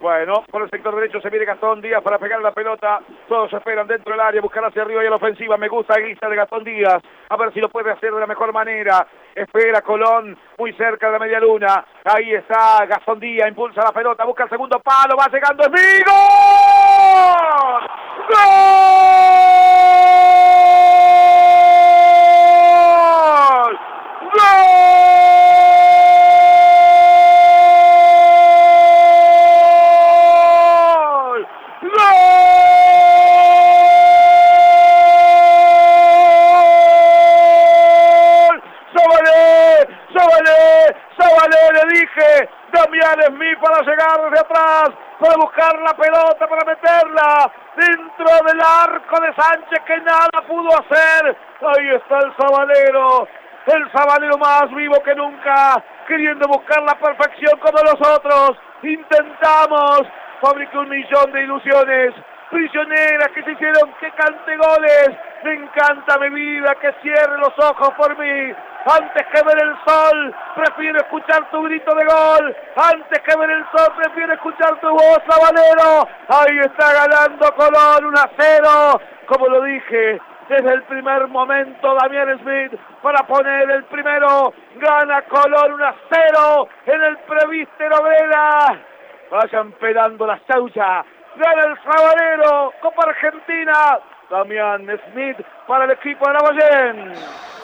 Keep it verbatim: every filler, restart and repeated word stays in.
Bueno, por el sector derecho se viene Gastón Díaz para pegar la pelota. Todos esperan dentro del área, buscar hacia arriba y a la ofensiva. Me gusta la guisa de Gastón Díaz. A ver si lo puede hacer de la mejor manera. Espera Colón, muy cerca de la media luna. Ahí está Gastón Díaz, impulsa la pelota, busca el segundo palo, va llegando Smith. ¡Gol! ¡Gol! ¡Gol! Damián Smith para llegar desde atrás, para buscar la pelota, para meterla dentro del arco de Sánchez, que nada pudo hacer. Ahí está el Sabanero, el Sabanero más vivo que nunca, queriendo buscar la perfección como los otros. Intentamos, fabricó un millón de ilusiones prisioneras que se hicieron que cante goles. Me encanta mi vida, que cierre los ojos por mí. Antes que ver el sol, prefiero escuchar tu grito de gol. Antes que ver el sol, prefiero escuchar tu voz, Sabanero. Ahí está ganando Colón uno a cero. Como lo dije, desde el primer momento, Damián Smith para poner el primero. Gana Colón uno a cero en el Prevístero Vela. Vayan pelando la chaucha. Gana el Sabanero, Copa Argentina. Damián Smith para el equipo de Lavallén.